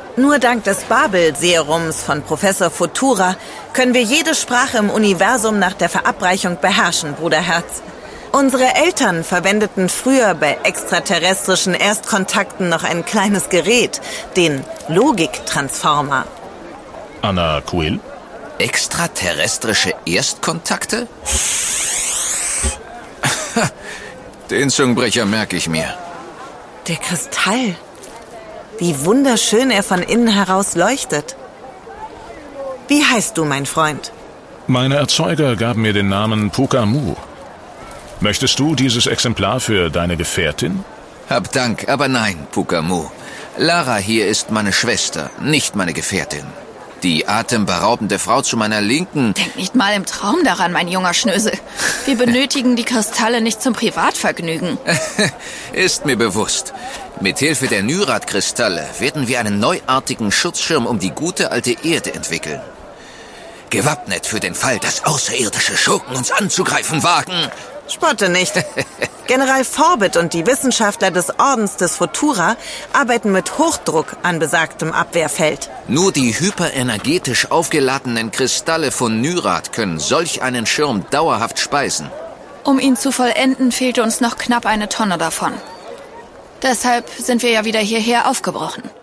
Nur dank des Babel-Serums von Professor Futura können wir jede Sprache im Universum nach der Verabreichung beherrschen, Bruderherz. Unsere Eltern verwendeten früher bei extraterrestrischen Erstkontakten noch ein kleines Gerät, den Logiktransformer. Anna Quill? Extraterrestrische Erstkontakte? Den Zungenbrecher merke ich mir. Der Kristall. Wie wunderschön er von innen heraus leuchtet. Wie heißt du, mein Freund? Meine Erzeuger gaben mir den Namen Puka-Mu. Möchtest du dieses Exemplar für deine Gefährtin? Hab Dank, aber nein, Puka-Mu. Lara hier ist meine Schwester, nicht meine Gefährtin. Die atemberaubende Frau zu meiner Linken... Denk nicht mal im Traum daran, mein junger Schnösel. Wir benötigen die Kristalle nicht zum Privatvergnügen. Ist mir bewusst. Mithilfe der Nyrat-Kristalle werden wir einen neuartigen Schutzschirm um die gute alte Erde entwickeln. Gewappnet für den Fall, dass außerirdische Schurken uns anzugreifen wagen. Spotte nicht. General Forbit und die Wissenschaftler des Ordens des Futura arbeiten mit Hochdruck an besagtem Abwehrfeld. Nur die hyperenergetisch aufgeladenen Kristalle von Nyrat können solch einen Schirm dauerhaft speisen. Um ihn zu vollenden, fehlte uns noch knapp 1 Tonne davon. Deshalb sind wir ja wieder hierher aufgebrochen.